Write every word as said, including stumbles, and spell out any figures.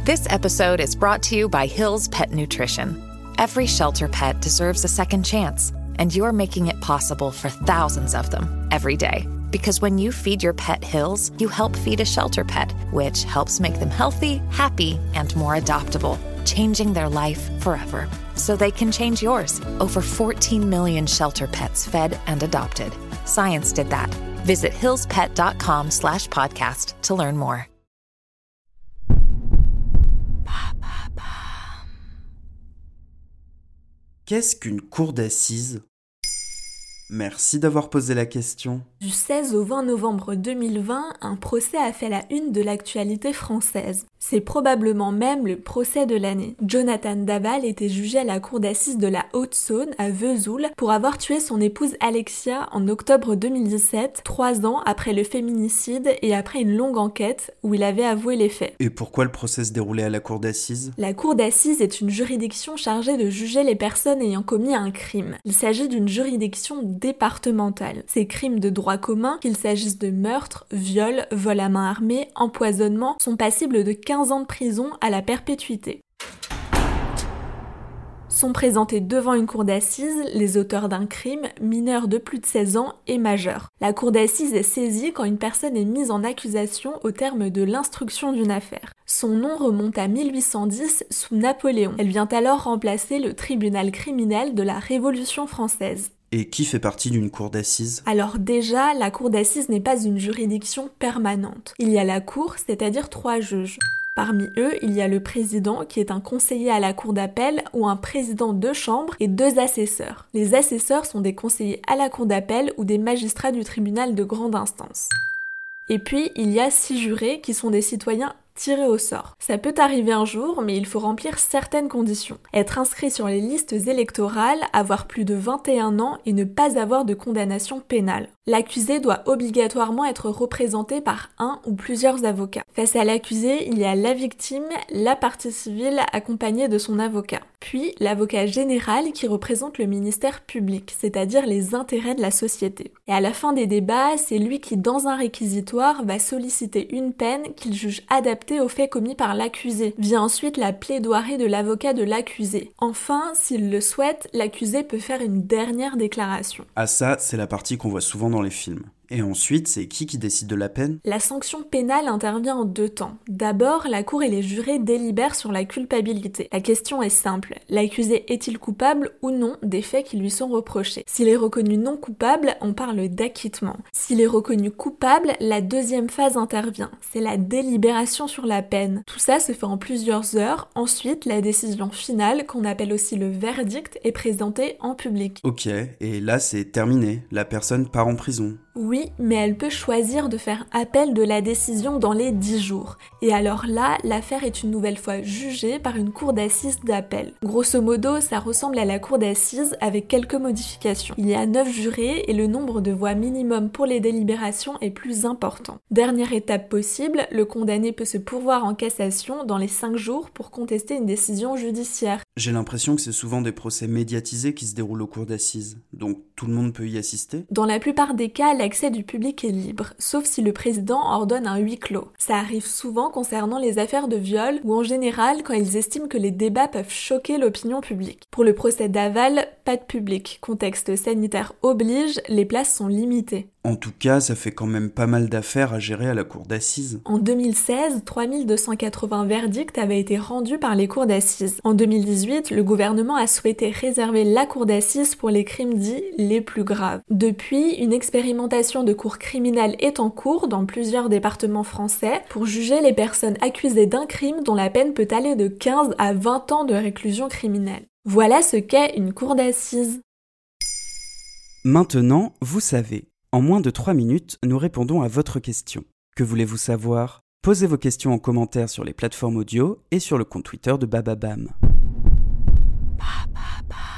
This episode is brought to you by Hill's Pet Nutrition. Every shelter pet deserves a second chance, and you're making it possible for thousands of them every day. Because when you feed your pet Hill's, you help feed a shelter pet, which helps make them healthy, happy, and more adoptable, changing their life forever. So they can change yours. Over fourteen million shelter pets fed and adopted. Science did that. Visit hillspet.com slash podcast to learn more. Qu'est-ce qu'une cour d'assises ? Merci d'avoir posé la question. Du seize au vingt novembre deux mille vingt, un procès a fait la une de l'actualité française. C'est probablement même le procès de l'année. Jonathan Daval était jugé à la cour d'assises de la Haute-Saône, à Vesoul, pour avoir tué son épouse Alexia en octobre deux mille dix-sept, trois ans après le féminicide et après une longue enquête où il avait avoué les faits. Et pourquoi le procès se déroulait à la cour d'assises ? La cour d'assises est une juridiction chargée de juger les personnes ayant commis un crime. Il s'agit d'une juridiction départementale. Ces crimes de droit commun, qu'il s'agisse de meurtre, viol, vol à main armée, empoisonnement, sont passibles de quinze ans de prison à la perpétuité. Sont présentés devant une cour d'assises les auteurs d'un crime, mineurs de plus de seize ans et majeurs. La cour d'assises est saisie quand une personne est mise en accusation au terme de l'instruction d'une affaire. Son nom remonte à mille huit cent dix sous Napoléon. Elle vient alors remplacer le tribunal criminel de la Révolution française. Et qui fait partie d'une cour d'assises ? Alors déjà, la cour d'assises n'est pas une juridiction permanente. Il y a la cour, c'est-à-dire trois juges. Parmi eux, il y a le président qui est un conseiller à la cour d'appel ou un président de chambre et deux assesseurs. Les assesseurs sont des conseillers à la cour d'appel ou des magistrats du tribunal de grande instance. Et puis, il y a six jurés qui sont des citoyens tirés au sort. Ça peut arriver un jour, mais il faut remplir certaines conditions. Être inscrit sur les listes électorales, avoir plus de vingt et un ans et ne pas avoir de condamnation pénale. L'accusé doit obligatoirement être représenté par un ou plusieurs avocats. Face à l'accusé, il y a la victime, la partie civile accompagnée de son avocat. Puis, l'avocat général qui représente le ministère public, c'est-à-dire les intérêts de la société. Et à la fin des débats, c'est lui qui, dans un réquisitoire, va solliciter une peine qu'il juge adaptée aux faits commis par l'accusé. Vient ensuite la plaidoirie de l'avocat de l'accusé. Enfin, s'il le souhaite, l'accusé peut faire une dernière déclaration. Ah ça, c'est la partie qu'on voit souvent dans les films. Et ensuite, c'est qui qui décide de la peine ? La sanction pénale intervient en deux temps. D'abord, la cour et les jurés délibèrent sur la culpabilité. La question est simple. L'accusé est-il coupable ou non des faits qui lui sont reprochés ? S'il est reconnu non coupable, on parle d'acquittement. S'il est reconnu coupable, la deuxième phase intervient. C'est la délibération sur la peine. Tout ça se fait en plusieurs heures. Ensuite, la décision finale, qu'on appelle aussi le verdict, est présentée en public. Ok, et là c'est terminé. La personne part en prison. Oui, mais elle peut choisir de faire appel de la décision dans les dix jours. Et alors là, l'affaire est une nouvelle fois jugée par une cour d'assises d'appel. Grosso modo, ça ressemble à la cour d'assises avec quelques modifications. Il y a neuf jurés et le nombre de voix minimum pour les délibérations est plus important. Dernière étape possible, le condamné peut se pourvoir en cassation dans les cinq jours pour contester une décision judiciaire. J'ai l'impression que c'est souvent des procès médiatisés qui se déroulent aux cours d'assises, donc tout le monde peut y assister ? Dans la plupart des cas, l'accès du public est libre, sauf si le président ordonne un huis clos. Ça arrive souvent concernant les affaires de viol ou en général quand ils estiment que les débats peuvent choquer l'opinion publique. Pour le procès Daval, pas de public. Contexte sanitaire oblige, les places sont limitées. En tout cas, ça fait quand même pas mal d'affaires à gérer à la cour d'assises. En deux mille seize, trois mille deux cent quatre-vingts verdicts avaient été rendus par les cours d'assises. En deux mille dix-huit, le gouvernement a souhaité réserver la cour d'assises pour les crimes dits les plus graves. Depuis, une expérimentation de cour criminelle est en cours dans plusieurs départements français pour juger les personnes accusées d'un crime dont la peine peut aller de quinze à vingt ans de réclusion criminelle. Voilà ce qu'est une cour d'assises. Maintenant, vous savez. En moins de trois minutes, nous répondons à votre question. Que voulez-vous savoir ? Posez vos questions en commentaire sur les plateformes audio et sur le compte Twitter de Bababam. Ba, ba, ba.